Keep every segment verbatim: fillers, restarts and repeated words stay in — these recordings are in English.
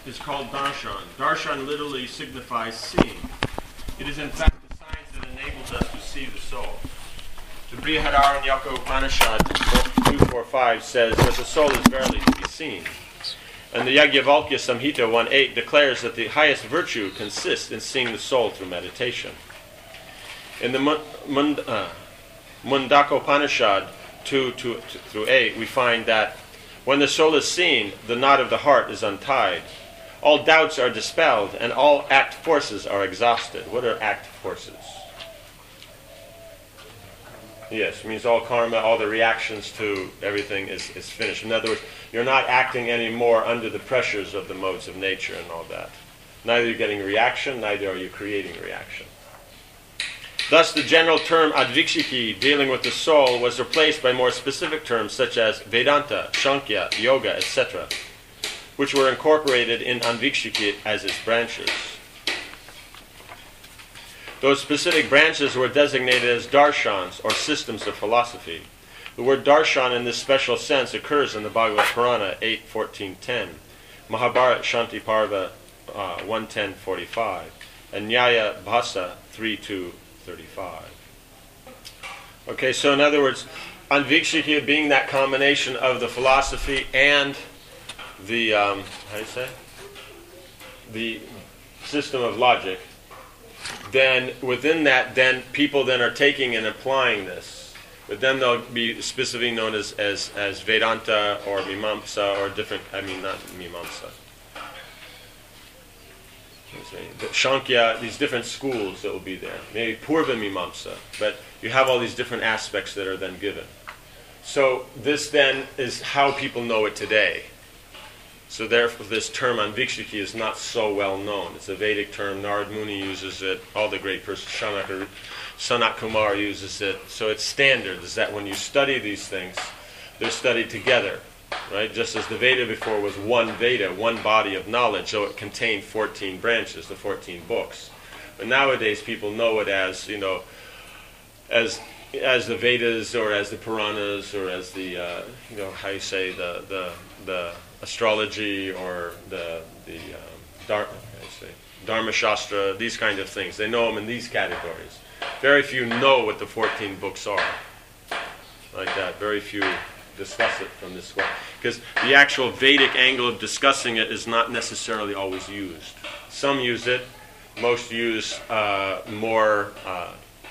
is called darshan. Darshan literally signifies seeing. It is in fact the science that enables us to see the soul. The Brihadaranyaka Upanishad two forty-five says that the soul is verily to be seen. And the Yajnavalkya Samhita one eight declares that the highest virtue consists in seeing the soul through meditation. In the Mund, uh, Mundaka Upanishad two through eight, we find that when the soul is seen, the knot of the heart is untied. All doubts are dispelled, and all act forces are exhausted. What are act forces? Yes, it means all karma, all the reactions to everything is, is finished. In other words, you're not acting anymore under the pressures of the modes of nature and all that. Neither are you getting reaction, neither are you creating reaction. Thus, the general term advikshiki, dealing with the soul, was replaced by more specific terms such as Vedanta, Sankhya, Yoga, et cetera, which were incorporated in anvikshiki as its branches. Those specific branches were designated as darshans, or systems of philosophy. The word darshan in this special sense occurs in the Bhagavad Purana eight fourteen ten, Mahabharata Shanti Parva uh, one ten forty-five, and Nyaya Bhasa three two thirty-five. Okay, so in other words, anvikshiki being that combination of the philosophy and the, um, how do you say? The system of logic, then within that, then people then are taking and applying this. But then they'll be specifically known as, as, as Vedanta or Mimamsa or different, I mean not Mimamsa. The Sankhya, these different schools that will be there. Maybe Purva Mimamsa, but you have all these different aspects that are then given. So this then is how people know it today. So therefore this term anvikshiki is not so well known. It's a Vedic term. Narad Muni uses it. All the great persons, Sanat, Sanat Kumar uses it. So it's standard is that when you study these things, they're studied together. Right? Just as the Veda before was one Veda, one body of knowledge, so it contained fourteen branches, the fourteen books. But nowadays people know it as, you know, as as the Vedas or as the Puranas or as the, uh, you know, how you say, the the, the astrology or the the um, Dharma, how you say, Dharma Shastra, these kind of things. They know them in these categories. Very few know what the fourteen books are. Like that. Very few discuss it from this way. Because the actual Vedic angle of discussing it is not necessarily always used. Some use it. Most use uh, more uh,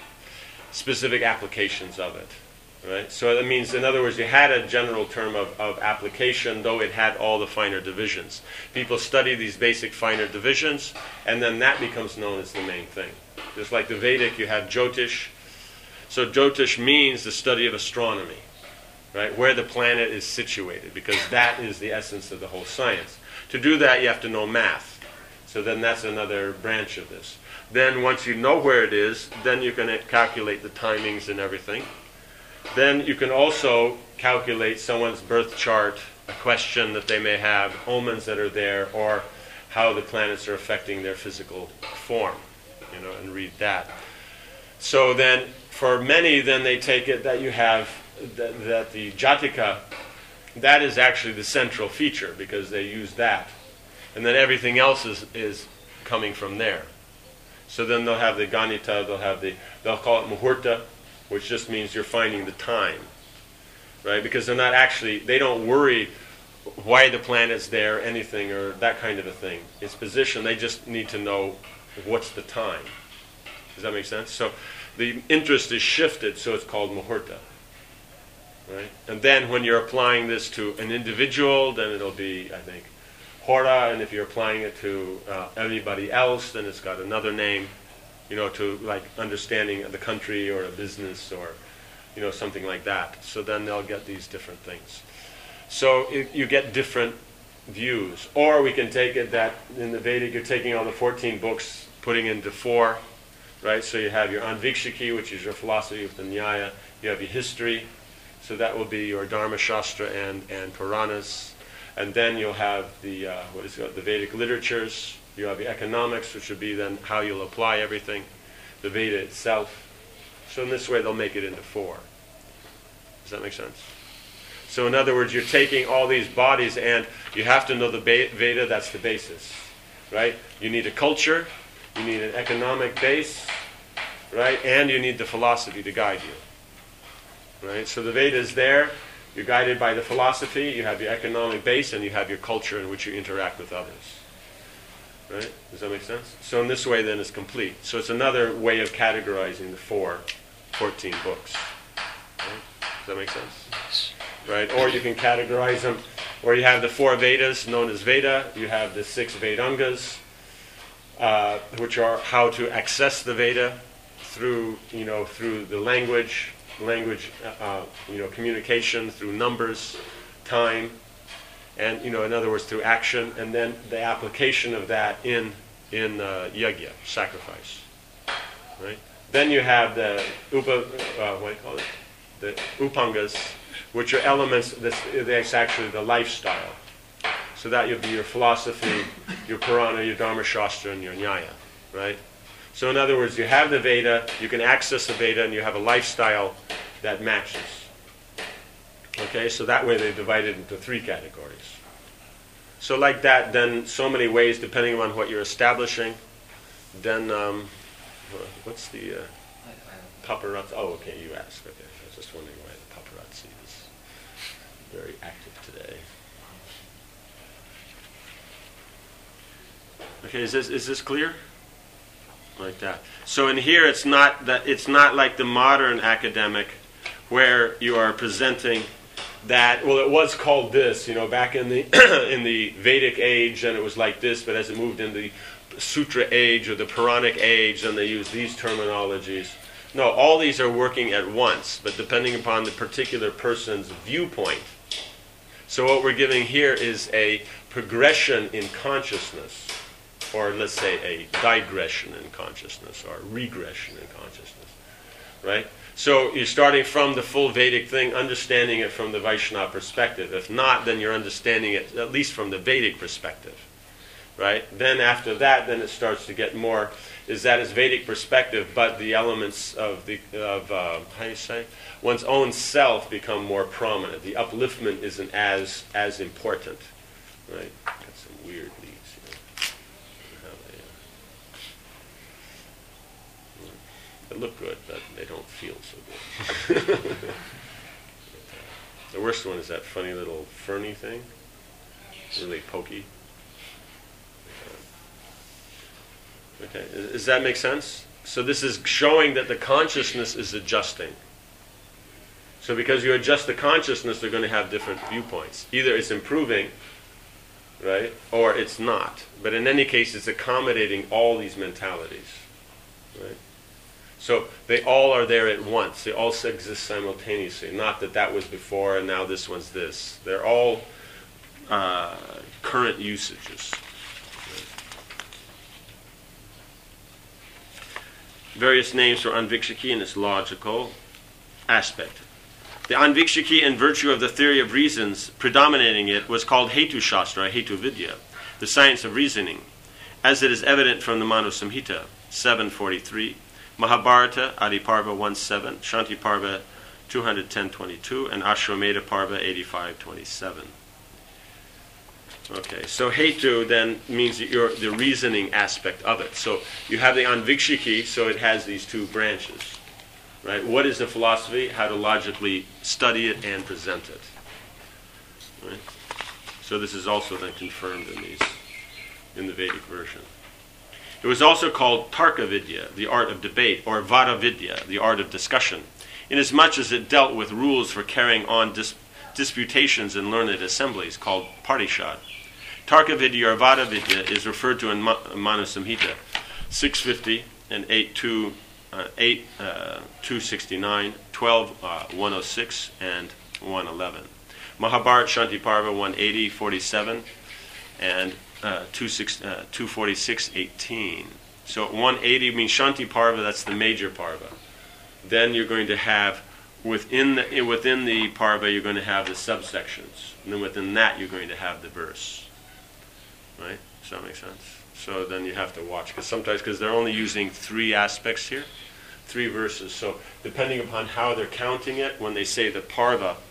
specific applications of it. Right? So that means, in other words, you had a general term of, of application, though it had all the finer divisions. People study these basic finer divisions, and then that becomes known as the main thing. Just like the Vedic, you have Jyotish. So Jyotish means the study of astronomy, right? Where the planet is situated, because that is the essence of the whole science. To do that, you have to know math. So then that's another branch of this. Then once you know where it is, then you can calculate the timings and everything. Then you can also calculate someone's birth chart, a question that they may have, omens that are there, or how the planets are affecting their physical form, you know, and read that. So then, for many, then they take it that you have, that, that the Jatika, that is actually the central feature, because they use that. And then everything else is, is coming from there. So then they'll have the Ganita, they'll have the, they'll call it Muhurta, which just means you're finding the time, right? Because they're not actually, they don't worry why the planet's there, anything, or that kind of a thing. Its position, they just need to know what's the time. Does that make sense? So the interest is shifted, so it's called Muhurta, right? And then when you're applying this to an individual, then it'll be, I think, Hora, and if you're applying it to uh, everybody else, then it's got another name. You know, to like understanding the country or a business or, you know, something like that. So then they'll get these different things. So it, you get different views. Or we can take it that in the Vedic you're taking all the fourteen books, putting into four, right? So you have your Anvikshiki, which is your philosophy with the Nyaya. You have your history, so that will be your Dharma Shastra and, and Puranas. And then you'll have the, uh, what is it called, the Vedic literatures. You have the economics, which would be then how you'll apply everything, the Veda itself. So in this way, they'll make it into four. Does that make sense? So in other words, you're taking all these bodies, and you have to know the Veda. That's the basis, right? You need a culture, you need an economic base, right? And you need the philosophy to guide you, right? So the Veda is there. You're guided by the philosophy. You have your economic base, and you have your culture in which you interact with others, right? Does that make sense? So in this way, then, it's complete. So it's another way of categorizing the four, fourteen books. Right? Does that make sense? Right? Or you can categorize them, or you have the four Vedas known as Veda. You have the six Vedangas, uh, which are how to access the Veda through, you know, through the language, language, uh, you know, communication, through numbers, time, and, you know, in other words, through action, and then the application of that in in uh, yajna, sacrifice. Right? Then you have the upa, uh, what do you call it? The upangas, which are elements, this, that's actually the lifestyle. So that would be your philosophy, your Purana, your Dharma Shastra, and your Nyaya, right? So in other words, you have the Veda, you can access the Veda, and you have a lifestyle that matches. Okay, so that way they divide it into three categories. So like that, then so many ways, depending on what you're establishing, then, um, what's the uh, paparazzi? Oh, okay, you asked. Okay, I was just wondering why the paparazzi is very active today. Okay, is this is this clear? Like that. So in here, it's not that it's not like the modern academic, where you are presenting that. Well, it was called this, you know, back in the in the Vedic age, and it was like this. But as it moved into the Sutra age or the Puranic age, and they use these terminologies. No, all these are working at once, but depending upon the particular person's viewpoint. So what we're giving here is a progression in consciousness, or let's say a digression in consciousness, or regression in consciousness, right? So you're starting from the full Vedic thing, understanding it from the Vaishnava perspective. If not, then you're understanding it at least from the Vedic perspective, right? Then after that, then it starts to get more, is that is Vedic perspective, but the elements of, the of uh, how do you say, one's own self become more prominent. The upliftment isn't as as important, right? Got some weird leaves here. They look good, but they don't feel so good. The worst one is that funny little ferny thing. Really pokey. Okay, does that make sense? So this is showing that the consciousness is adjusting. So because you adjust the consciousness, they're going to have different viewpoints. Either it's improving, right, or it's not. But in any case, it's accommodating all these mentalities, right? So they all are there at once. They all exist simultaneously. Not that that was before and now this one's this. They're all uh, current usages. Various names for Anvikshaki in its logical aspect. The Anvikshaki, in virtue of the theory of reasons predominating it, was called Hetu Shastra, Hetu Vidya, the science of reasoning, as it is evident from the Manu Samhita, seven forty-three, Mahabharata, Adi Parva one seven, Shanti Parva two ten twenty-two, and Ashwamedha Parva eighty-five twenty-seven. Okay, so Hetu then means that you're the reasoning aspect of it. So you have the Anvikshaki, so it has these two branches, right? What is the philosophy? How to logically study it and present it, right? So this is also then confirmed in these, in the Vedic version. It was also called Tarka Vidya, the art of debate, or Vada Vidya, the art of discussion, inasmuch as it dealt with rules for carrying on dis- disputations in learned assemblies, called Parishad. Tarka Vidya or Vada Vidya is referred to in Ma- Manu Samhita six fifty and eight two sixty-nine, twelve one oh six, and one eleven. Mahabharata Shanti Parva one eighty forty-seven and uh, two forty-six eighteen. So one eighty means Shanti Parva, that's the major Parva. Then you're going to have within the within the Parva you're going to have the subsections, and then within that you're going to have the verse. Right? Does that make sense? So then you have to watch, because sometimes, because they're only using three aspects here, three verses. So depending upon how they're counting it, when they say the Parva,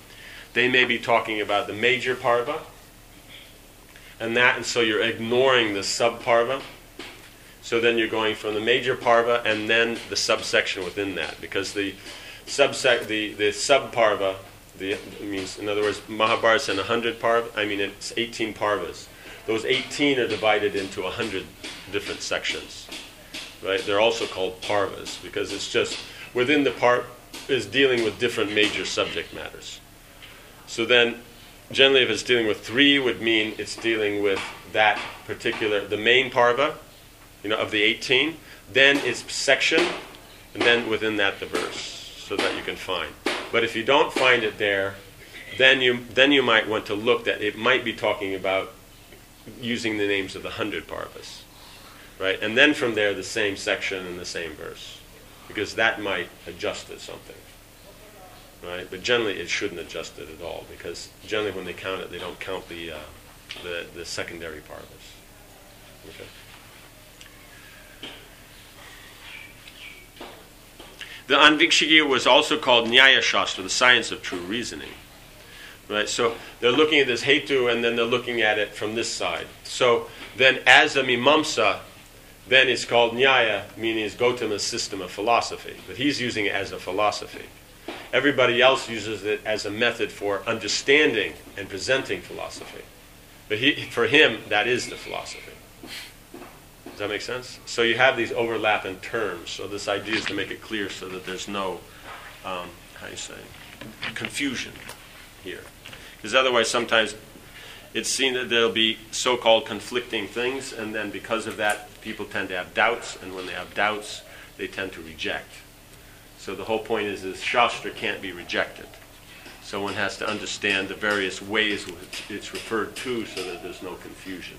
they may be talking about the major parva, and that, and so you're ignoring the sub-parva. So then you're going from the major parva and then the subsection within that, because the subsec the the sub-parva, the means, in other words, Mahabharata's in one hundred parva. I mean, it's eighteen parvas. Those eighteen are divided into one hundred different sections, right? They're also called parvas because it's just within the part is dealing with different major subject matters. So then, generally, if it's dealing with three, would mean it's dealing with that particular, the main parva, you know, of the eighteen, then its section, and then within that the verse, so that you can find. But if you don't find it there, then you then you might want to look that it might be talking about using the names of the hundred parvas, right? And then from there the same section and the same verse, because that might adjust it something, right? But generally it shouldn't adjust it at all, because generally when they count it, they don't count the uh, the, the secondary parvas. Okay. The Anvikshiki was also called Nyaya Shastra, the science of true reasoning. Right? So they're looking at this hetu, and then they're looking at it from this side. So then as a mimamsa, then it's called Nyaya, meaning it's Gautama's system of philosophy. But he's using it as a philosophy. Everybody else uses it as a method for understanding and presenting philosophy. But he, for him, that is the philosophy. Does that make sense? So you have these overlapping terms. So this idea is to make it clear so that there's no, um, how do you say, confusion here. Because otherwise sometimes it's seen that there'll be so-called conflicting things, and then because of that, people tend to have doubts, and when they have doubts, they tend to reject. So the whole point is that Shastra can't be rejected. So one has to understand the various ways which it's referred to so that there's no confusion.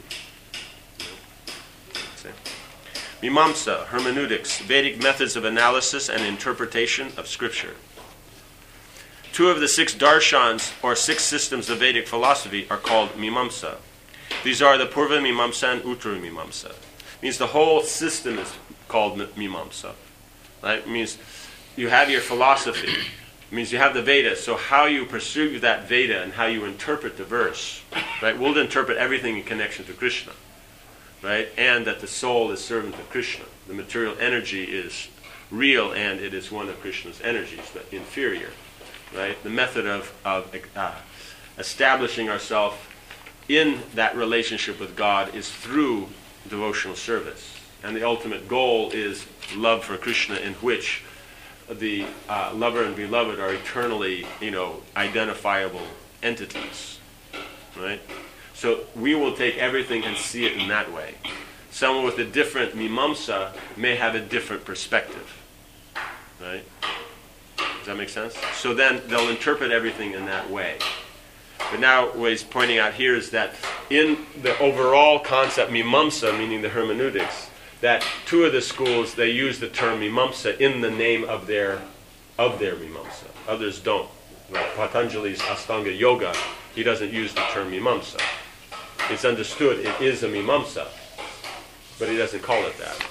Mimamsa, hermeneutics, Vedic methods of analysis and interpretation of Scripture. Two of the six darshans, or six systems of Vedic philosophy, are called Mimamsa. These are the Purva Mimamsa and Uttara Mimamsa. It means the whole system is called Mimamsa. Right? It means you have your philosophy. It means you have the Veda. So how you pursue that Veda and how you interpret the verse, right? We'll interpret everything in connection to Krishna. Right? And that the soul is servant of Krishna. The material energy is real, and it is one of Krishna's energies, but inferior. Right? The method of, of uh, establishing ourselves in that relationship with God is through devotional service. And the ultimate goal is love for Krishna, in which the uh, lover and beloved are eternally, you know, identifiable entities. Right? So we will take everything and see it in that way. Someone with a different mimamsa may have a different perspective. Right? Does that make sense? So then they'll interpret everything in that way. But now what he's pointing out here is that in the overall concept, mimamsa, meaning the hermeneutics, that two of the schools, they use the term mimamsa in the name of their of their mimamsa. Others don't. Like Patanjali's Astanga Yoga, he doesn't use the term mimamsa. It's understood it is a mimamsa, but he doesn't call it that.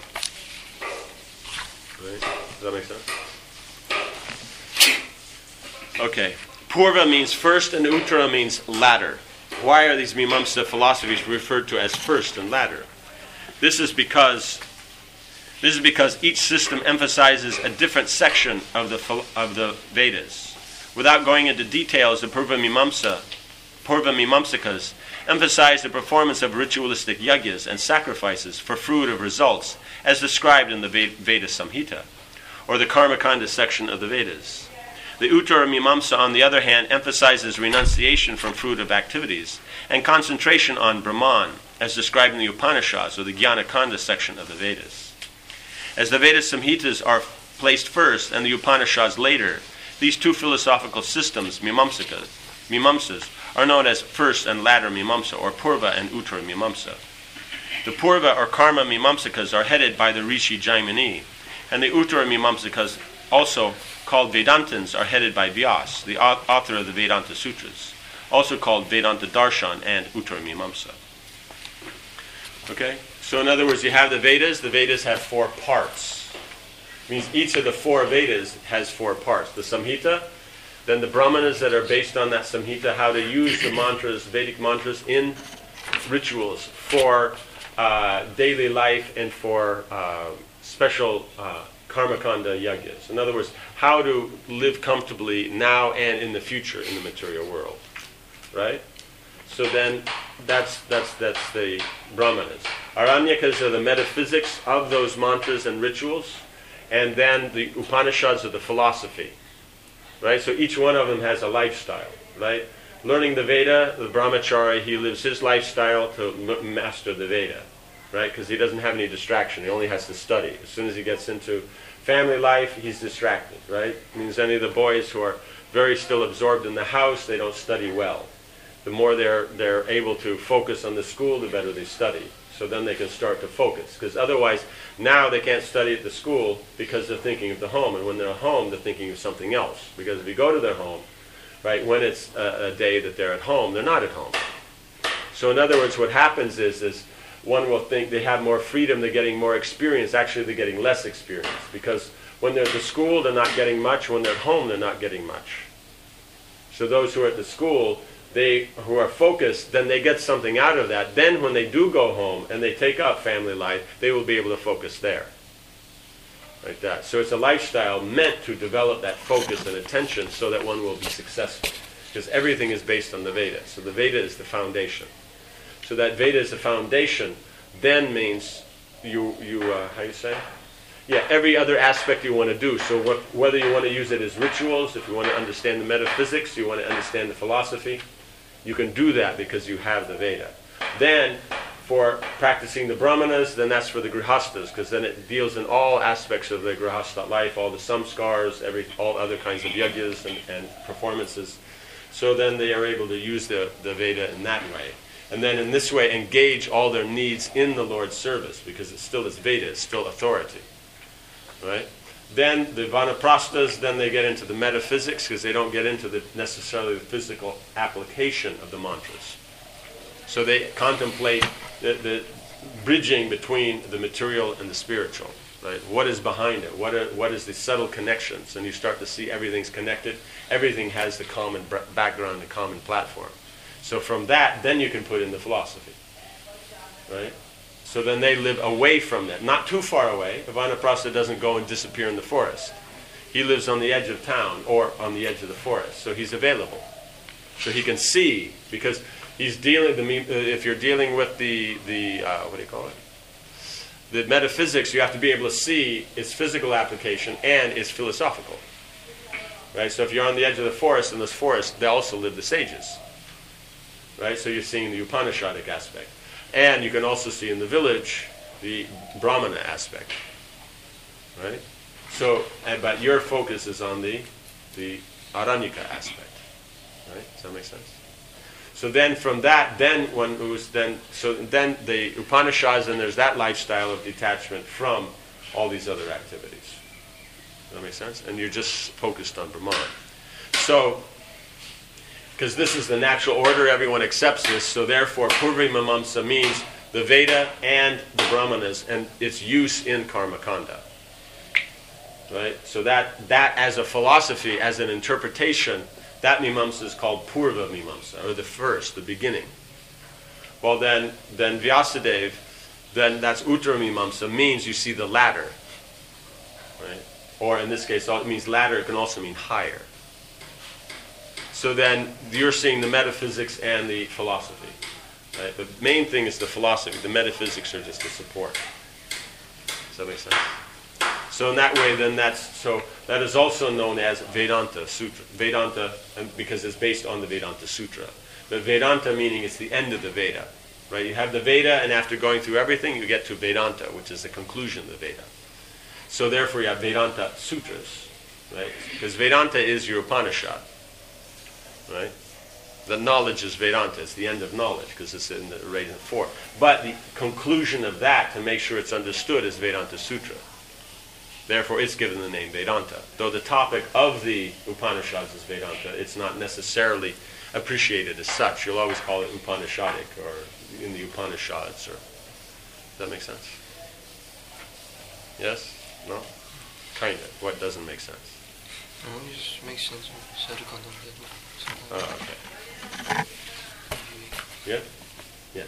Right? Does that make sense? Okay. Purva means first and Uttara means latter. Why are these mimamsa philosophies referred to as first and latter? This is because this is because each system emphasizes a different section of the of the Vedas. Without going into details, the Purva Mimamsa, Purva Mimamsakas emphasize the performance of ritualistic yagyas and sacrifices for fruitive results, as described in the Veda Samhita, or the Karmakanda section of the Vedas. The Uttara Mimamsa, on the other hand, emphasizes renunciation from fruitive activities and concentration on Brahman, as described in the Upanishads, or the Jnanakanda section of the Vedas. As the Veda Samhitas are placed first and the Upanishads later, these two philosophical systems, Mimamsakas, Mimamsas, are known as first and latter Mimamsa, or Purva and Uttara Mimamsa. The Purva or Karma Mimamsakas are headed by the Rishi Jaimini, and the Uttara Mimamsakas, also called Vedantins, are headed by Vyas, the author of the Vedanta Sutras, also called Vedanta Darshan and Uttara Mimamsa. Okay? So in other words, you have the Vedas. The Vedas have four parts. It means each of the four Vedas has four parts. The Samhita, Then the Brahmanas that are based on that Samhita, how to use the mantras, Vedic mantras, in rituals for uh, daily life and for uh, special uh, karmakanda yagyas. In other words, how to live comfortably now and in the future in the material world, right? So then that's that's that's the Brahmanas. Aranyakas are the metaphysics of those mantras and rituals, and then the Upanishads are the philosophy, right? So each one of them has a lifestyle, right? Learning the Veda, the brahmachari, he lives his lifestyle to m- master the Veda, right? Because he doesn't have any distraction. He only has to study. As soon as he gets into family life, he's distracted, right? It means any of the boys who are very still absorbed in the house, they don't study well. The more they're they're able to focus on the school, the better they study. So then they can start to focus. Because otherwise, now they can't study at the school because they're thinking of the home. And when they're at home, they're thinking of something else. Because if you go to their home, right, when it's a, a day that they're at home, they're not at home. So in other words, what happens is, is one will think they have more freedom, they're getting more experience. Actually, they're getting less experience. Because when they're at the school, they're not getting much. When they're at home, they're not getting much. So those who are at the school, they who are focused, then they get something out of that. Then when they do go home and they take up family life, they will be able to focus there. Like that. So it's a lifestyle meant to develop that focus and attention so that one will be successful. Because everything is based on the Veda. So the Veda is the foundation. So that Veda is the foundation then means you, you uh, how you say? Yeah, every other aspect you want to do. So what, whether you want to use it as rituals, if you want to understand the metaphysics, you want to understand the philosophy, you can do that because you have the Veda. Then, for practicing the Brahmanas, then that's for the Grihastas, because then it deals in all aspects of the Grihastha life, all the samskars, every, all other kinds of yagyas and, and performances. So then they are able to use the, the Veda in that way. And then in this way engage all their needs in the Lord's service, because it still is Veda, it's still authority. Right? Then the Vanaprasthas, then they get into the metaphysics, because they don't get into the necessarily the physical application of the mantras. So they contemplate the, the bridging between the material and the spiritual. Right? What is behind it? What are, what is the subtle connections? And you start to see everything's connected. Everything has the common background, the common platform. So from that, then you can put in the philosophy. Right? So then they live away from that. Not too far away. Vanaprastha doesn't go and disappear in the forest. He lives on the edge of town or on the edge of the forest. So he's available. So he can see, because he's dealing, the, if you're dealing with the, the uh, what do you call it? The metaphysics, you have to be able to see its physical application and its philosophical. Right? So if you're on the edge of the forest, in this forest, they also live the sages. Right? So you're seeing the Upanishadic aspect. And you can also see in the village the Brahmana aspect, right? So, and, but your focus is on the the Aranyaka aspect, right? Does that make sense? So then, from that, then one who's then so then the Upanishads, and there's that lifestyle of detachment from all these other activities. Does that make sense? And you're just focused on Brahman. So. Because this is the natural order, everyone accepts this, so therefore Purvamamsa means the Veda and the Brahmanas and its use in Karmakanda. Right? So that, that as a philosophy, as an interpretation, that Mimamsa is called Purva Mimamsa, or the first, the beginning. Well then, then Vyasadeva, then that's Uttara Mimamsa, means you see the ladder. Right? Or in this case, it means ladder, it can also mean higher. So then you're seeing the metaphysics and the philosophy. Right? The main thing is the philosophy. The metaphysics are just the support. Does that make sense? So in that way, then that's so that is also known as Vedanta Sutra. Vedanta, because it's based on the Vedanta Sutra. But Vedanta meaning it's the end of the Veda. Right? You have the Veda, and after going through everything, you get to Vedanta, which is the conclusion of the Veda. So therefore, you have Vedanta Sutras. Right? Because Vedanta is your Upanishad. Right? The knowledge is Vedanta. It's the end of knowledge because it's in the right in the four. But the conclusion of that, to make sure it's understood, is Vedanta Sutra. Therefore, it's given the name Vedanta. Though the topic of the Upanishads is Vedanta, it's not necessarily appreciated as such. You'll always call it Upanishadic or in the Upanishads. Or does that make sense? Yes? No? Kind of. What doesn't make sense? No, it just makes sense. Oh, okay. Yeah? Yes.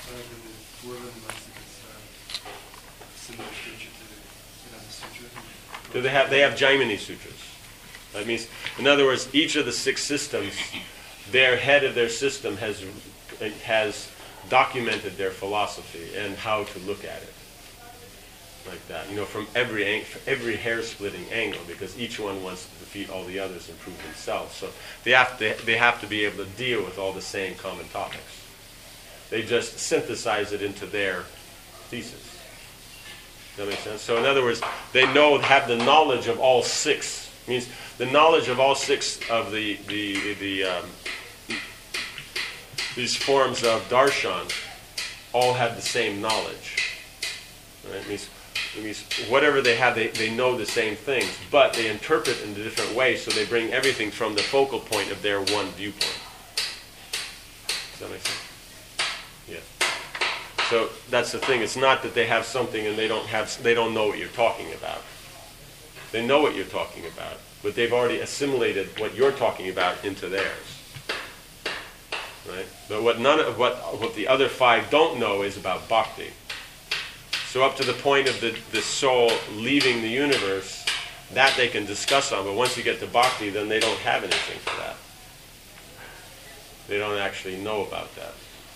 Do they have, they have Jaimini Sutras. That means, in other words, each of the six systems, their head of their system has has documented their philosophy and how to look at it. Like that, you know, from every ang- every hair-splitting angle, because each one wants to defeat all the others and prove themselves. So they have to they have to be able to deal with all the same common topics. They just synthesize it into their thesis. Does that make sense? So in other words, they know have the knowledge of all six. Means the knowledge of all six of the the the um, these forms of darshan all have the same knowledge. Right? It means It means whatever they have, they, they know the same things, but they interpret in a different way, so they bring everything from the focal point of their one viewpoint. Does that make sense? Yeah. So that's the thing. It's not that they have something and they don't have they don't know what you're talking about. They know what you're talking about, but they've already assimilated what you're talking about into theirs. Right? But what none of what what the other five don't know is about bhakti. So up to the point of the, the soul leaving the universe, that they can discuss on. But once you get to bhakti, then they don't have anything for that. They don't actually know about that.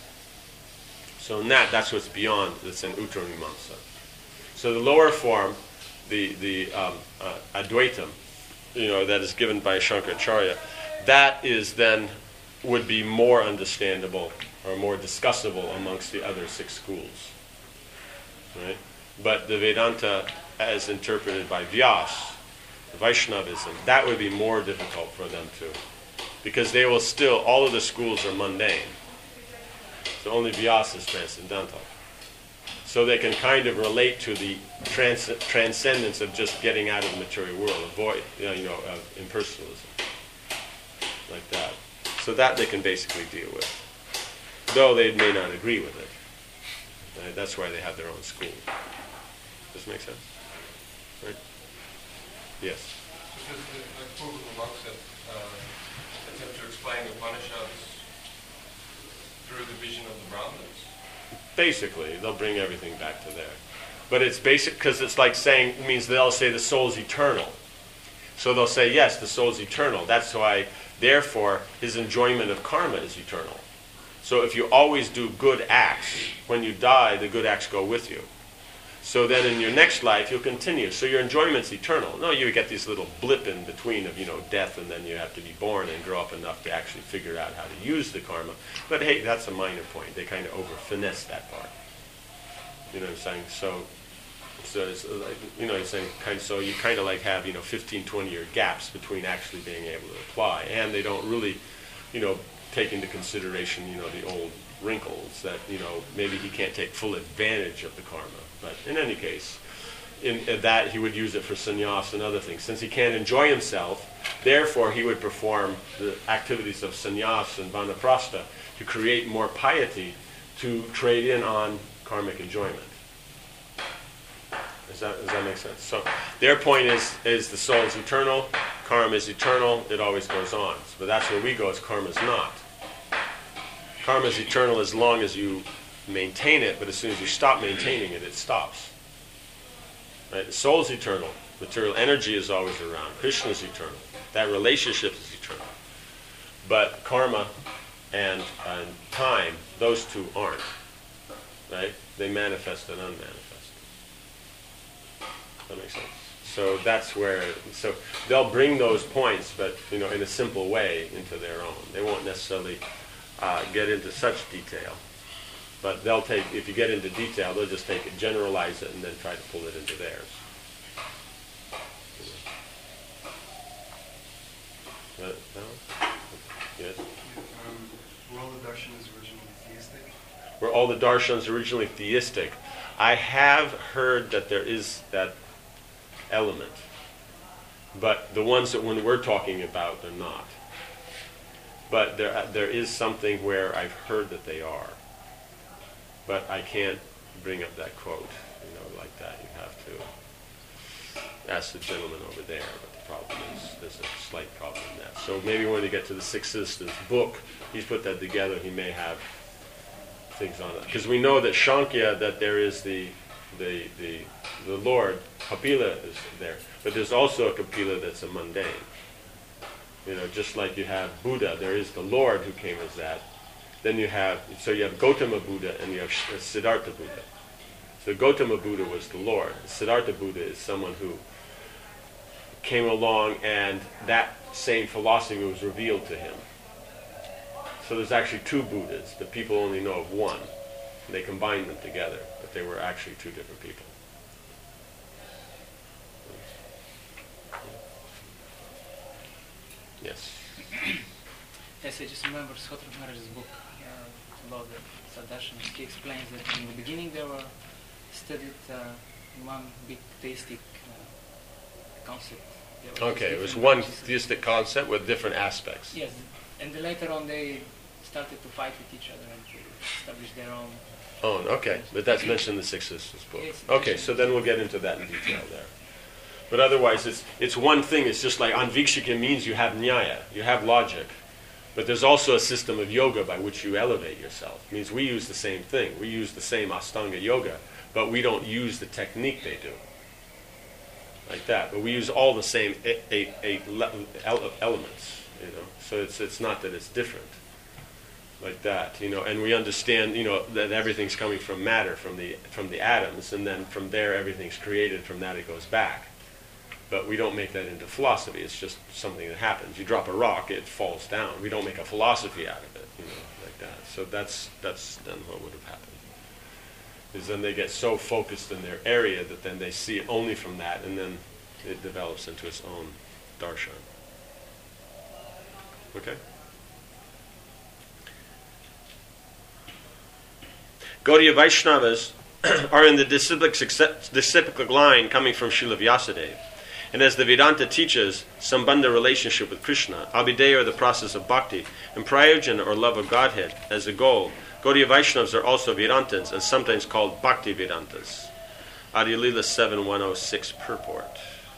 So in that, that's what's beyond. That's an Uttaramimamsa. So the lower form, the the um, uh, Advaitam, you know, that is given by Shankaracharya, that is then would be more understandable or more discussable amongst the other six schools. Right? But the Vedanta, as interpreted by Vyas, Vaishnavism, that would be more difficult for them to, because they will still, all of the schools are mundane. So only Vyas is transcendental. So they can kind of relate to the trans- transcendence of just getting out of the material world, avoid, you know, you know of impersonalism, like that. So that they can basically deal with, though they may not agree with it. Right? That's why they have their own school. Does this make sense? Right? Yes? So the, the, the quote of the monk said, uh, attempt to explain the Upanishads through the vision of the Brahmins. Basically, they'll bring everything back to there. But it's basic, because it's like saying, it means they'll say the soul's eternal. So they'll say, yes, the soul's eternal. That's why, therefore, his enjoyment of karma is eternal. So if you always do good acts, when you die, the good acts go with you. So then in your next life, you'll continue. So your enjoyment's eternal. No, you get this little blip in between of, you know, death, and then you have to be born and grow up enough to actually figure out how to use the karma. But hey, that's a minor point. They kind of over-finesse that part. You know what I'm saying? So, so it's like, you know what I'm saying? Kind of, so you kind of like have, you know, fifteen, twenty-year gaps between actually being able to apply. And they don't really, you know, take into consideration, you know, the old wrinkles that, you know, maybe he can't take full advantage of the karma. But in any case, in, in that he would use it for sannyas and other things. Since he can't enjoy himself, therefore he would perform the activities of sannyas and vanaprastha to create more piety to trade in on karmic enjoyment. Does that, does that make sense? So their point is, is the soul is eternal, karma is eternal, it always goes on. But that's where we go, is karma is not. Karma is eternal as long as you maintain it, but as soon as you stop maintaining it, it stops. Right? The soul is eternal. Material energy is always around. Krishna is eternal. That relationship is eternal. But karma and, and time, those two aren't. Right? They manifest and unmanifest. That makes sense. So that's where, so they'll bring those points, but, you know, in a simple way into their own. They won't necessarily uh, get into such detail. But they'll take, if you get into detail, they'll just take it, generalize it, and then try to pull it into theirs. Uh, no? Yes? Um, were all the darshans originally theistic? Were all the darshans originally theistic? I have heard that there is that element. But the ones that when we're talking about, they're not. But there, there is something where I've heard that they are. But I can't bring up that quote, you know, like that. You have ask the gentleman over there what the problem is. There's a slight problem in that. So maybe when you get to the Six Sisters book, he's put that together. He may have things on it. Because we know that Shankya, that there is the, the, the, the Lord, Kapila is there. But there's also a Kapila that's a mundane. You know, just like you have Buddha, there is the Lord who came as that. Then you have, so you have Gautama Buddha and you have Siddhartha Buddha. So Gautama Buddha was the Lord. Siddhartha Buddha is someone who came along and that same philosophy was revealed to him. So there's actually two Buddhas, but people only know of one. And they combined them together, but they were actually two different people. Yes. Yes, I just remember Sotra Maharaj's book uh, about the Sadarshana. He explains that in the beginning they were studied uh, one big theistic uh, concept. There were Okay, it was different one branches. theistic concept with different aspects. Yes, and then later on they started to fight with each other and to establish their own. Oh, okay, but that's mentioned in the Six Sisters book. Yes, Okay, mentioned. so then we'll get into that in detail there. But otherwise, it's it's one thing. It's just like Anvikshika means you have nyaya, you have logic. But there's also a system of yoga by which you elevate yourself. It means we use the same thing. We use the same Astanga yoga, but we don't use the technique they do. Like that. But we use all the same eight, eight, eight le- ele- elements, you know. So it's it's not that it's different. Like that, you know, and we understand, you know, that everything's coming from matter, from the from the atoms, and then from there everything's created, from that it goes back. But we don't make that into philosophy. It's just something that happens. You drop a rock, it falls down. We don't make a philosophy out of it, you know, like that. So that's that's then what would have happened. Is then they get so focused in their area that then they see it only from that, and then it develops into its own darshan. Okay? Gaudiya Vaishnavas are in the disciplic, disciplic line coming from Srila Vyasadeva. And as the Vedanta teaches Sambandha relationship with Krishna, Abhideya or the process of bhakti, and Prayojana or love of Godhead as the goal, Gaudiya Vaishnavas are also Vedantins and sometimes called Bhakti Vedantas. Adi Lila seven one oh six purport.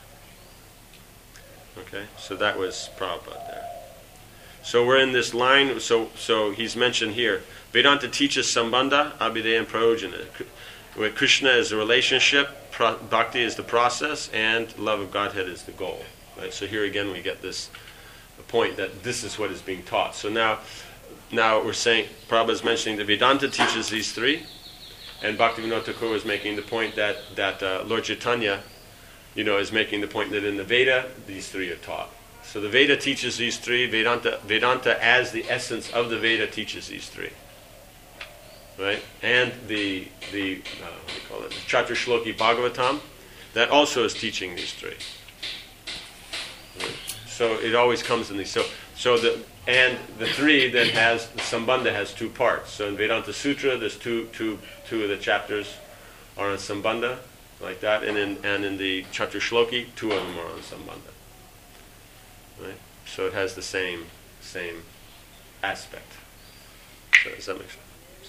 Okay, so that was Prabhupada there. So we're in this line, so so he's mentioned here, Vedanta teaches Sambandha, Abhideya and Prayojana. Where Krishna is the relationship, pro- bhakti is the process, and love of Godhead is the goal. Right? So here again we get this point that this is what is being taught. So now, now we're saying, Prabhupada is mentioning that Vedanta teaches these three, and Bhaktivinoda Thakur is making the point that that uh, Lord Chaitanya, you know, is making the point that in the Veda these three are taught. So the Veda teaches these three. Vedanta, Vedanta as the essence of the Veda teaches these three. Right, and the the uh, what do you call it, the Chaturshloki Bhagavatam, that also is teaching these three. Right? So it always comes in these. So so the and the three then has the Sambandha has two parts. So in Vedanta Sutra, there's two two two of the chapters are on Sambandha, like that, and in and in the Chaturshloki, two of them are on Sambandha. Right, so it has the same same aspect. So does that make sense?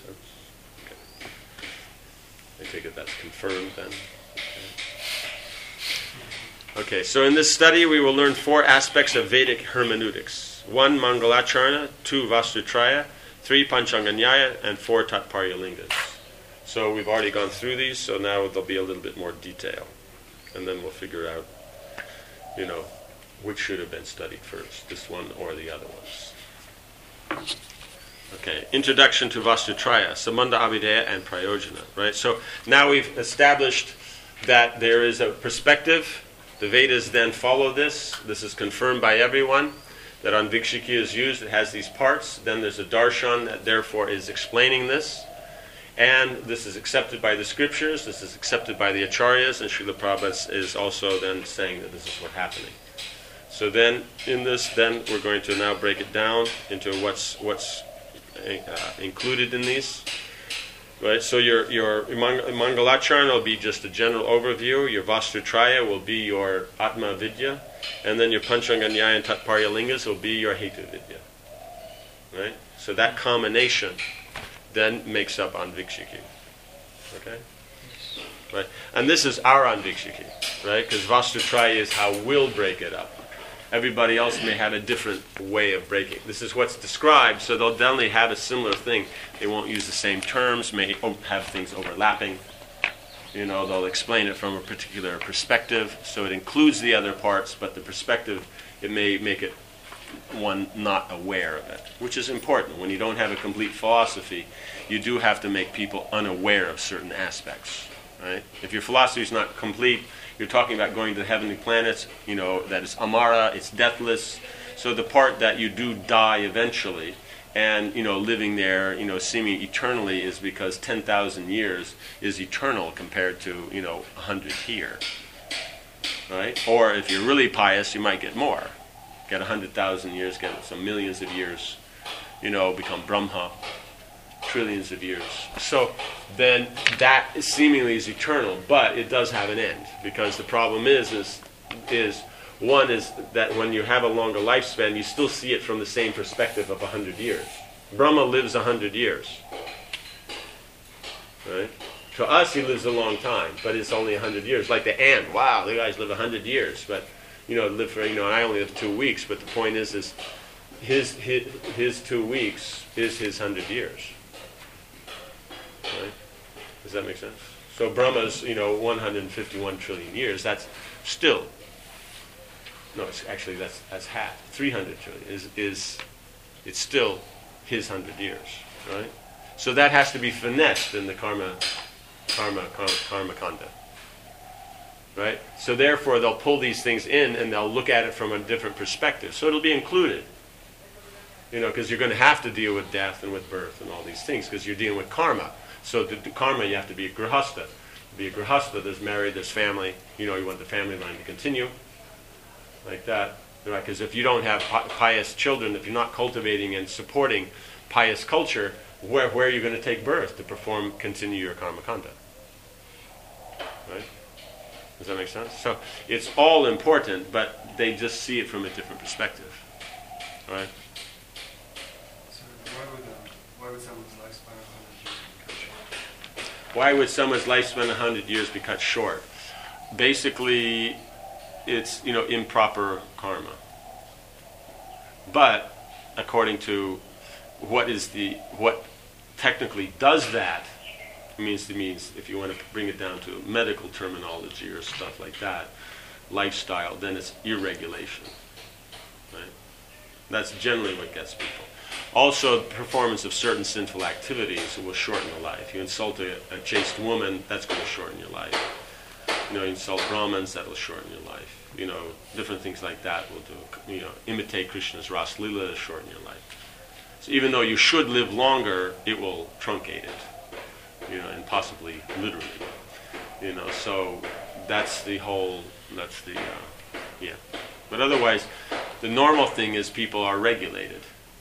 I take it that's confirmed then. Okay. okay, so in this study we will learn four aspects of Vedic hermeneutics. One, Mangalacharana. Two, Vastutraya. Three, Panchanganyaya. And four, Tatparya Lingas. So we've already gone through these, so now there'll be a little bit more detail. And then we'll figure out, you know, which should have been studied first, this one or the other ones. Okay, introduction to Vastutraya, Sambandha, Abhideya, and Prayojana. Right. So now we've established that there is a perspective. The Vedas then follow this. This is confirmed by everyone that Anvikshiki is used. It has these parts. Then there's a darshan that therefore is explaining this, and this is accepted by the scriptures. This is accepted by the acharyas, and Srila Prabhupada is also then saying that this is what's happening. So then, in this, then we're going to now break it down into what's what's. Uh, included in these, right? So your your Mangalacharana will be just a general overview. Your Vastutraya will be your Atma Vidya, and then your Panchanganyaya and Tatparya Lingas will be your Hetu Vidya, right? So that combination then makes up Anvikshiki. Okay. right? And this is our anvikshiki, right? Because vastutraya is how we'll break it up. Everybody else may have a different way of breaking. This is what's described, so they'll definitely have a similar thing. They won't use the same terms, may have things overlapping. You know, they'll explain it from a particular perspective, so it includes the other parts, but the perspective, it may make it one not aware of it, which is important. When you don't have a complete philosophy, you do have to make people unaware of certain aspects, right? If your philosophy is not complete, you're talking about going to the heavenly planets, you know, that is amara, it's deathless. So the part that you do die eventually, and, you know, living there, you know, seeming eternally is because ten thousand years is eternal compared to, you know, one hundred here, right? Or if you're really pious, you might get more. Get one hundred thousand years, get some millions of years, you know, become Brahma, trillions of years. So then that seemingly is eternal, but it does have an end, because the problem is, is, is one is that when you have a longer lifespan, you still see it from the same perspective of one hundred years. Brahma lives one hundred years, right? To us, he lives a long time, but it's only one hundred years. Like the ant, wow, the guys live one hundred years, but, you know, live for, you know, I only live two weeks, but the point is, is his, his, his two weeks is his one hundred years. Right? Does that make sense? So Brahma's, you know, one hundred fifty-one trillion years, that's still, no, it's actually that's that's half. three hundred trillion is is it's still his hundred years, right? So that has to be finessed in the karma, karma, karma, karma kanda, right? So therefore, they'll pull these things in and they'll look at it from a different perspective. So it'll be included, you know, because you're going to have to deal with death and with birth and all these things because you're dealing with karma. So to do karma, you have to be a grihastha. To be a grihastha, there's married, there's family. You know, you want the family line to continue. Like that, right? Because if you don't have pious children, if you're not cultivating and supporting pious culture, where where are you going to take birth to perform, continue your karma kanda? Right? Does that make sense? So it's all important, but they just see it from a different perspective, right? So why would um, why would someone's lifespan of one hundred years be cut short? Why would someone's lifespan one hundred years be cut short? Basically, it's, you know, improper karma. But according to what is the what technically does that, it means it means if you want to bring it down to medical terminology or stuff like that, lifestyle, then it's irregulation. Right? That's generally what gets people. Also, the performance of certain sinful activities will shorten the life. You insult a, a chaste woman, that's going to shorten your life. You know, insult Brahmins, that'll shorten your life. You know, different things like that will do. You know, imitate Krishna's Ras Lila to shorten your life. So even though you should live longer, it will truncate it. You know, and possibly literally. You know, so that's the whole, that's the, uh, yeah. But otherwise, the normal thing is people are regulated.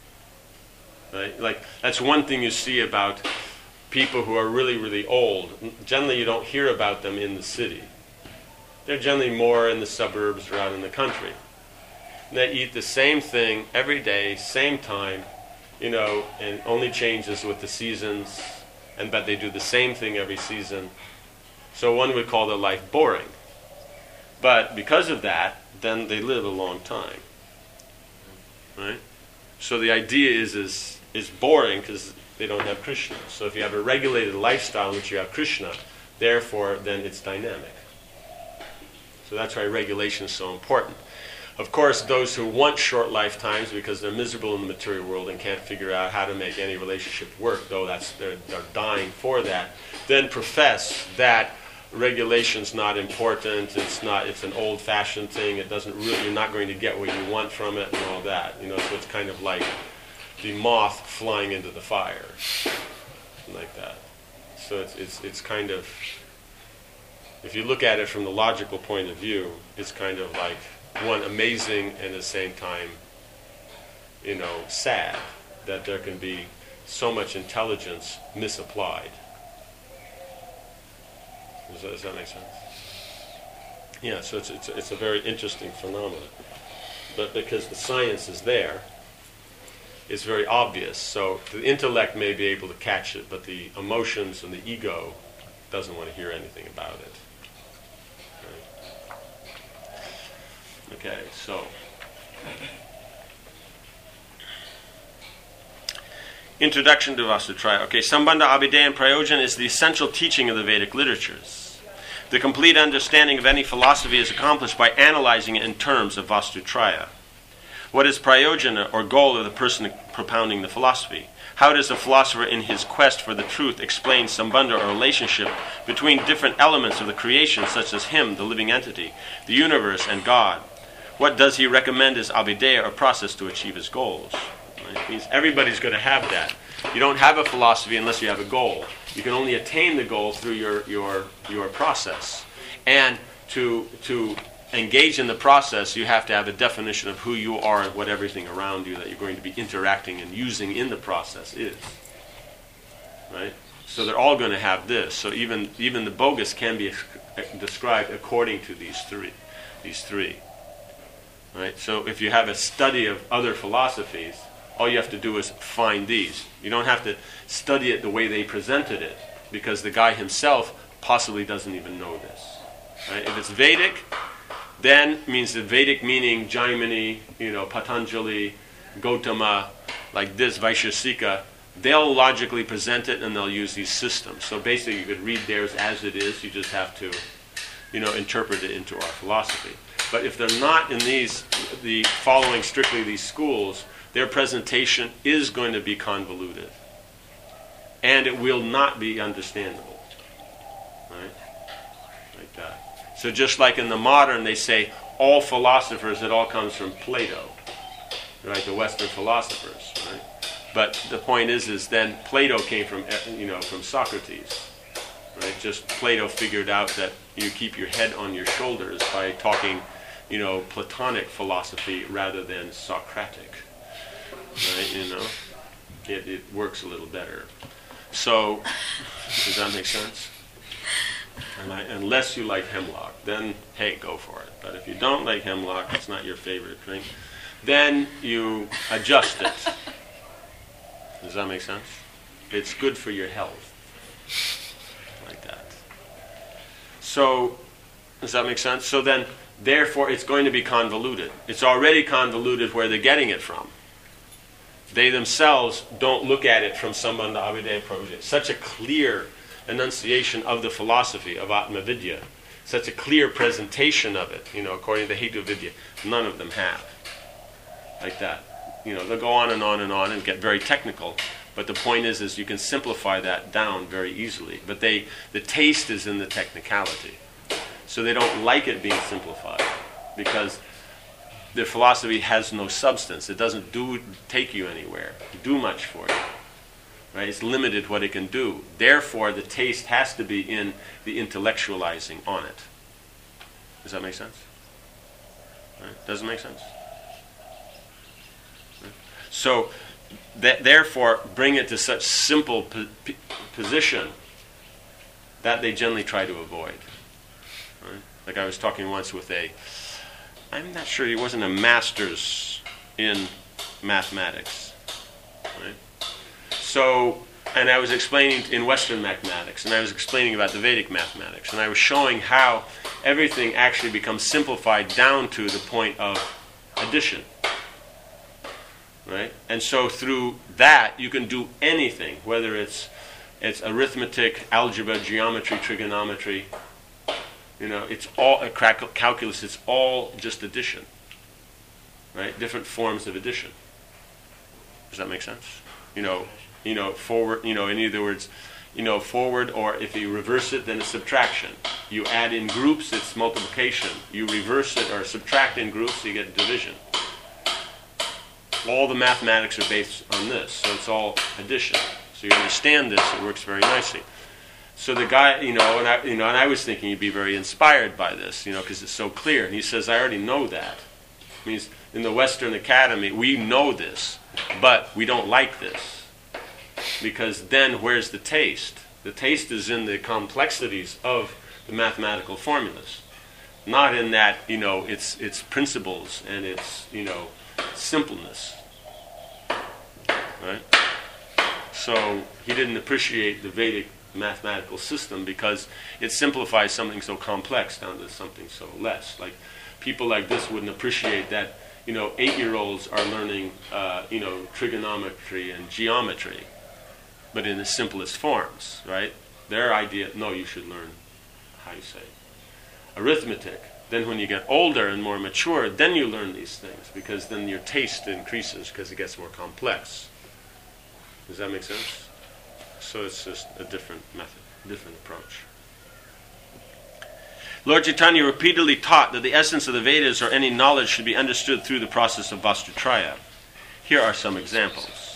Right? Like, that's one thing you see about people who are really, really old. Generally, you don't hear about them in the city. They're generally more in the suburbs or out in the country. And they eat the same thing every day, same time, you know, and only changes with the seasons, and but they do the same thing every season. So one would call their life boring. But because of that, then they live a long time. Right? So the idea is is is boring because they don't have Krishna. So if you have a regulated lifestyle in which you have Krishna, therefore then it's dynamic. So that's why regulation is so important. Of course, those who want short lifetimes because they're miserable in the material world and can't figure out how to make any relationship work, though that's they're, they're dying for that, then profess that regulation's not important. It's not. It's an old-fashioned thing. It doesn't really. You're not going to get what you want from it and all that. You know. So it's kind of like the moth flying into the fire, like that. So it's it's it's kind of. If you look at it from the logical point of view, it's kind of like one amazing and at the same time, you know, sad that there can be so much intelligence misapplied. Does that, does that make sense? Yeah, so it's, it's, it's a very interesting phenomenon. But because the science is there, it's very obvious. So the intellect may be able to catch it, but the emotions and the ego doesn't want to hear anything about it. Right? Okay, so Introduction to Vastutraya. Okay, Sambandha, Abhideya, and Prayojan is the essential teaching of the Vedic literatures. The complete understanding of any philosophy is accomplished by analyzing it in terms of Vastutraya. What is Prayojana, or goal of the person propounding the philosophy? How does a philosopher in his quest for the truth explain Sambandha, or relationship between different elements of the creation, such as him, the living entity, the universe, and God? What does he recommend as Abhideya, or process to achieve his goals? It means everybody's going to have that. You don't have a philosophy unless you have a goal. You can only attain the goal through your your your process. And to to engage in the process, you have to have a definition of who you are and what everything around you that you're going to be interacting and using in the process is. Right? So they're all going to have this. So even even the bogus can be described according to these three. These three. Right? So if you have a study of other philosophies, all you have to do is find these. You don't have to study it the way they presented it, because the guy himself possibly doesn't even know this. Right? If it's Vedic, then it means the Vedic meaning Jaimini, you know, Patanjali, Gautama, like this, Vaishesika, they'll logically present it and they'll use these systems. So basically you could read theirs as it is, you just have to, you know, interpret it into our philosophy. But if they're not in these, the following strictly these schools, their presentation is going to be convoluted. And it will not be understandable. Right? Like that. So just like in the modern, they say, all philosophers, it all comes from Plato. Right? The Western philosophers. Right? But the point is, is then Plato came from, you know, from Socrates. Right? Just Plato figured out that you keep your head on your shoulders by talking, you know, Platonic philosophy rather than Socratic. Right, you know, it, it works a little better. So, does that make sense? And I, unless you like hemlock, then hey, go for it. But if you don't like hemlock, it's not your favorite drink, then you adjust it. Does that make sense? It's good for your health, like that. So, does that make sense? So then, therefore, it's going to be convoluted. It's already convoluted where they're getting it from. They themselves don't look at it from Sambandha, Abhideya, Prayojan. Such a clear enunciation of the philosophy of Atmavidya, such a clear presentation of it, you know, according to Hetu Vidya, none of them have. Like that. You know, they'll go on and on and on and get very technical, but the point is, is you can simplify that down very easily. But they, the taste is in the technicality. So they don't like it being simplified, because the philosophy has no substance. It doesn't do take you anywhere, do much for you. Right? It's limited what it can do. Therefore, the taste has to be in the intellectualizing on it. Does that make sense? Right? Doesn't make sense? Right? So, that, therefore, bring it to such simple po- p- position that they generally try to avoid. Right? Like I was talking once with a I'm not sure he wasn't a master's in mathematics, right? So, and I was explaining in Western mathematics, and I was explaining about the Vedic mathematics, and I was showing how everything actually becomes simplified down to the point of addition, right? And so through that, you can do anything, whether it's it's arithmetic, algebra, geometry, trigonometry. You know, it's all a calculus. It's all just addition, right? Different forms of addition. Does that make sense? You know, you know, forward. You know, in other words, you know, forward, or if you reverse it, then it's subtraction. You add in groups, it's multiplication. You reverse it or subtract in groups, you get division. All the mathematics are based on this, so it's all addition. So you understand this; it works very nicely. So the guy, you know, and I, you know, and I was thinking he'd be very inspired by this, you know, because it's so clear. And he says, "I already know that." It means in the Western Academy, we know this, but we don't like this, because then where's the taste? The taste is in the complexities of the mathematical formulas, not in that, you know, its its principles and its, you know, simpleness, right? So he didn't appreciate the Vedic mathematical system because it simplifies something so complex down to something so less. Like people like this wouldn't appreciate that, you know, eight-year-olds are learning, uh, you know, trigonometry and geometry, but in the simplest forms, right? Their idea, no, you should learn, how you say, arithmetic. Then when you get older and more mature, then you learn these things because then your taste increases because it gets more complex. Does that make sense? So it's just a different method, different approach. Lord Chaitanya repeatedly taught that the essence of the Vedas or any knowledge should be understood through the process of Vastutraya. Here are some examples.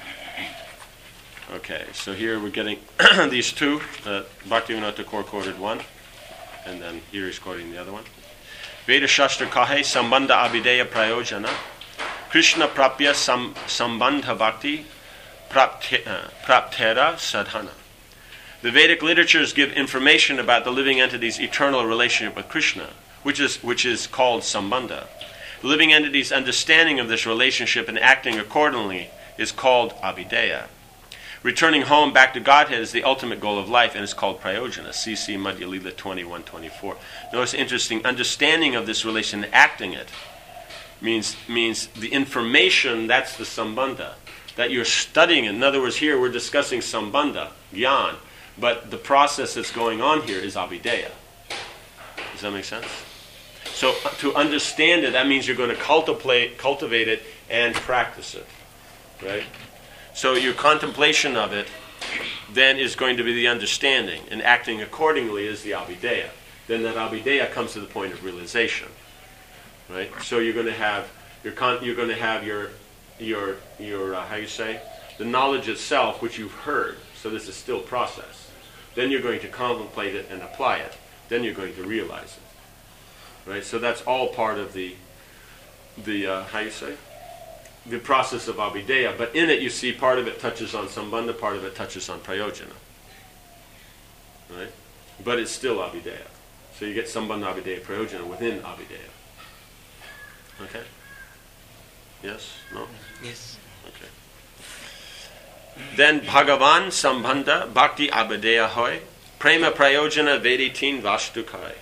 Okay, so here we're getting these two. Uh, Bhaktivinoda Thakur quoted one, and then here he's quoting the other one. Veda Shastra Kahe Sambandha Abhideya Prayojana Krishna Prapya Sam, Sambandha Bhakti Prapte, uh, Praptera Sadhana. The Vedic literatures give information about the living entity's eternal relationship with Krishna, which is which is called Sambandha. The living entity's understanding of this relationship and acting accordingly is called Abhideya. Returning home back to Godhead is the ultimate goal of life and is called Prayojana. C C Madhya Lila twenty-one twenty-four. Notice interesting, understanding of this relation and acting it means, means the information, that's the Sambandha, that you're studying it. In other words, here we're discussing Sambandha, Gyan, but the process that's going on here is Abhideya. Does that make sense? So uh, to understand it, that means you're going to cultivate, cultivate it and practice it, right? So your contemplation of it then is going to be the understanding, and acting accordingly is the Abhideya. Then that Abhideya comes to the point of realization, right? So you're going to have your con- you're going to have your your your uh, how you say the knowledge itself, which you've heard. So this is still process. Then you're going to contemplate it and apply it. Then you're going to realize it, right? So that's all part of the the uh, how you say. the process of Abhideya, but in it you see part of it touches on Sambandha, part of it touches on Prayojana. Right? But it's still Abhideya. So you get Sambandha, Abhideya, Prayojana within Abhideya. Okay? Yes? No? Yes. Okay. Then Bhagavan Sambandha Bhakti Abhideya Hoy Prema Prayojana Veditin Vastukai.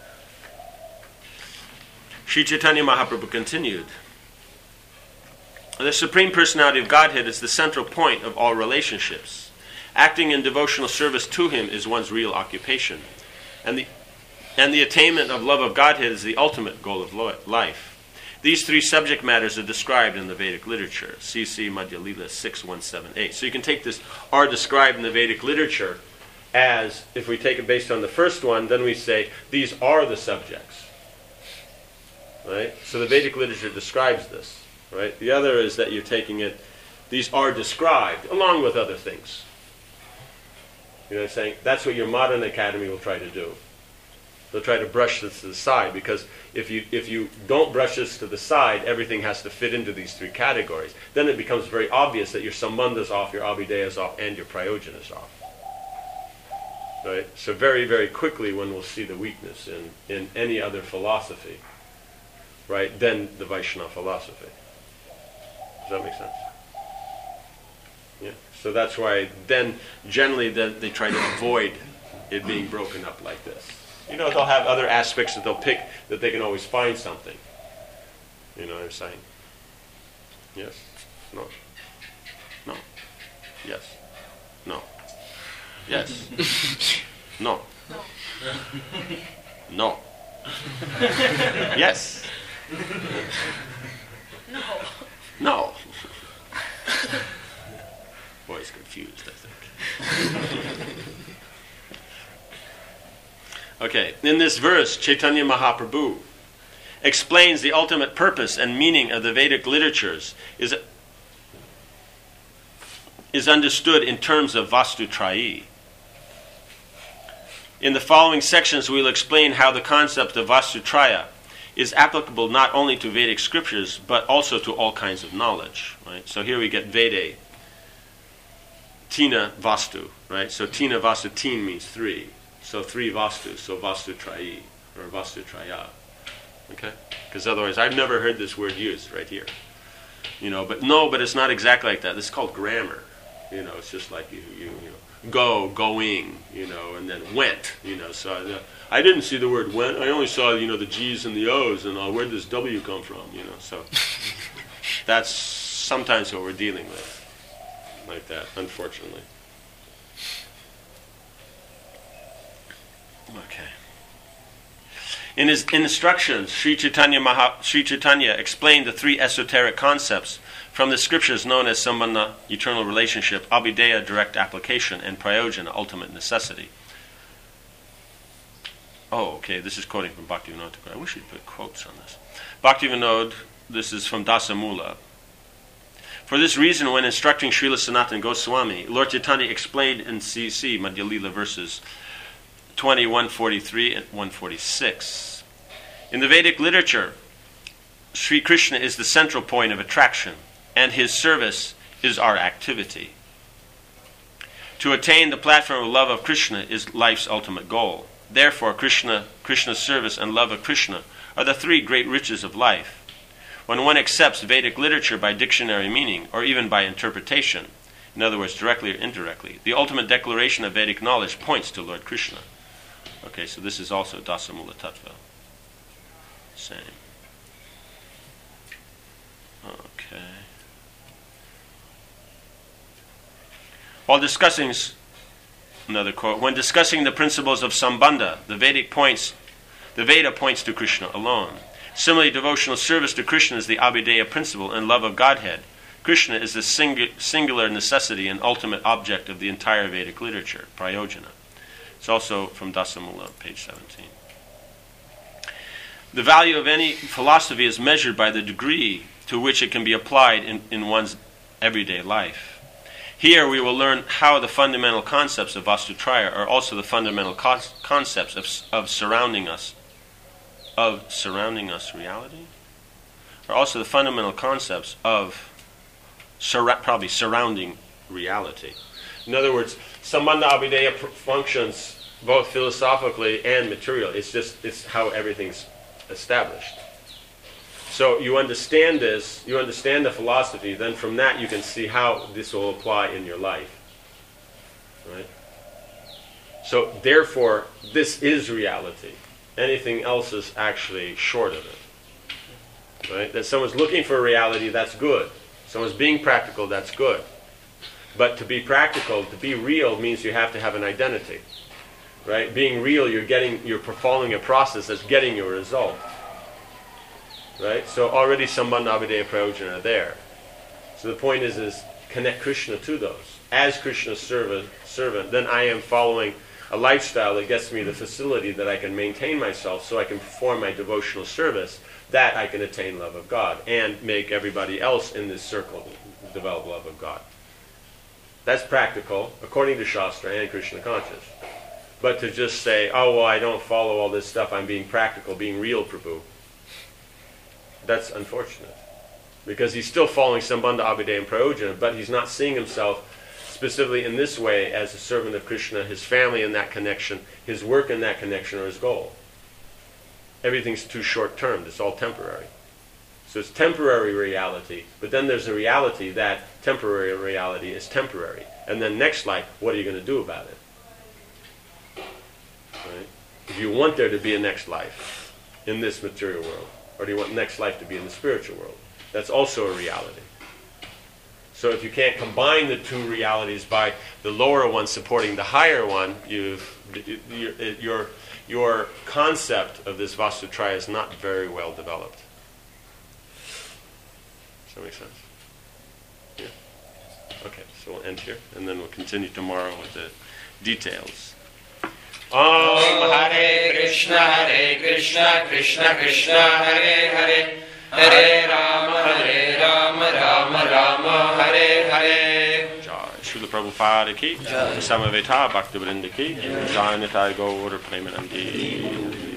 Sri Chaitanya Mahaprabhu continued, the Supreme Personality of Godhead is the central point of all relationships. Acting in devotional service to Him is one's real occupation. And the, and the attainment of love of Godhead is the ultimate goal of lo- life. These three subject matters are described in the Vedic literature. C C Madhya Lila six one seven eight. So you can take this, are described in the Vedic literature as, if we take it based on the first one, then we say, these are the subjects. Right? So the Vedic literature describes this. Right? The other is that you're taking it, these are described, along with other things. You know what I'm saying? That's what your modern academy will try to do. They'll try to brush this to the side, because if you if you don't brush this to the side, everything has to fit into these three categories. Then it becomes very obvious that your Sambandha's off, your Abhideya's off, and your Prayojana's off. Right? So very, very quickly one will see the weakness in, in any other philosophy, right, than the Vaishnava philosophy. Does that make sense? Yeah. So that's why then generally the, they try to avoid it being broken up like this. You know, they'll have other aspects that they'll pick that they can always find something. You know what I'm saying? Yes? No? No? Yes? No? Yes? No? No? Yes? No. No. Boy's confused, I think. Okay, in this verse, Chaitanya Mahaprabhu explains the ultimate purpose and meaning of the Vedic literatures is, is understood in terms of Vastutrayi. In the following sections, we will explain how the concept of Vastutraya is applicable not only to Vedic scriptures, but also to all kinds of knowledge. Right? So here we get Vede, Tina Vastu. Right? So Tina Vastu, Teen means three. So three Vastus, so Vastutrayi, or Vastutraya. Okay? Because otherwise, I've never heard this word used right here. You know, but no, but it's not exactly like that. This is called grammar. You know, it's just like you, you, you know, go, going, you know, and then went, you know. So I, I didn't see the word went. I only saw, you know, the G's and the O's, and uh, where did this W come from, you know. So that's sometimes what we're dealing with, like that, unfortunately. Okay. In his instructions, Sri Chaitanya, Maha, Sri Chaitanya explained the three esoteric concepts from the scriptures known as Sambandha, eternal relationship, Abhideya, direct application, and Prayojana, ultimate necessity. Oh, okay, this is quoting from Bhaktivinoda Thakur. I wish you'd put quotes on this. Bhaktivinoda, this is from Dasamula. For this reason, when instructing Srila Sanatana Goswami, Lord Chaitanya explained in C C, Madhya Lila verses twenty, one forty-three and one forty-six. In the Vedic literature, Sri Krishna is the central point of attraction, and his service is our activity. To attain the platform of love of Krishna is life's ultimate goal. Therefore, Krishna, Krishna's service and love of Krishna are the three great riches of life. When one accepts Vedic literature by dictionary meaning, or even by interpretation, in other words, directly or indirectly, the ultimate declaration of Vedic knowledge points to Lord Krishna. Okay, so this is also Dasamula Tattva. Same. Okay. While discussing, another quote, when discussing the principles of Sambandha, the Vedic points, the Veda points to Krishna alone. Similarly, devotional service to Krishna is the Abhideya principle and love of Godhead. Krishna is the singu- singular necessity and ultimate object of the entire Vedic literature, Prayojana. It's also from Dasamula, page seventeen. The value of any philosophy is measured by the degree to which it can be applied in, in one's everyday life. Here we will learn how the fundamental concepts of Vastutraya are also the fundamental co- concepts of, of surrounding us, of surrounding us reality, are also the fundamental concepts of sur- probably surrounding reality. In other words, Sambandha Abhideya pr- functions both philosophically and materially. It's just it's how everything's established. So you understand this, you understand the philosophy, then from that you can see how this will apply in your life. Right? So therefore, this is reality. Anything else is actually short of it. Right? That someone's looking for reality, that's good. Someone's being practical, that's good. But to be practical, to be real, means you have to have an identity. Right? Being real, you're getting, you're following a process that's getting you a result. Right? So already Sambandha Abhideya Prayojana are there. So the point is, is connect Krishna to those. As Krishna's servant, servant, then I am following a lifestyle that gets me the facility that I can maintain myself so I can perform my devotional service, that I can attain love of God and make everybody else in this circle develop love of God. That's practical, according to Shastra and Krishna conscious. But to just say, oh, well, I don't follow all this stuff, I'm being practical, being real, Prabhu, that's unfortunate. Because he's still following Sambandha Abhideya and Prayojana, but he's not seeing himself specifically in this way as a servant of Krishna, his family in that connection, his work in that connection, or his goal. Everything's too short-term. It's all temporary. So it's temporary reality, but then there's a reality that temporary reality is temporary. And then next life, what are you going to do about it? Right? If you want there to be a next life in this material world, or do you want next life to be in the spiritual world? That's also a reality. So if you can't combine the two realities by the lower one supporting the higher one, you've, your, your, your concept of this Vastutraya is not very well developed. Does that make sense? Yeah. Okay, so we'll end here, and then we'll continue tomorrow with the details. Om Hare Krishna, Hare Krishna, Krishna Krishna, Hare Hare, Hare Rama, Hare Rama, Rama Rama, Hare Hare. Jai Srila Prabhupada ki, Samaveta Bhaktivinoda ki, Jai Nitai Gaur Premanandi.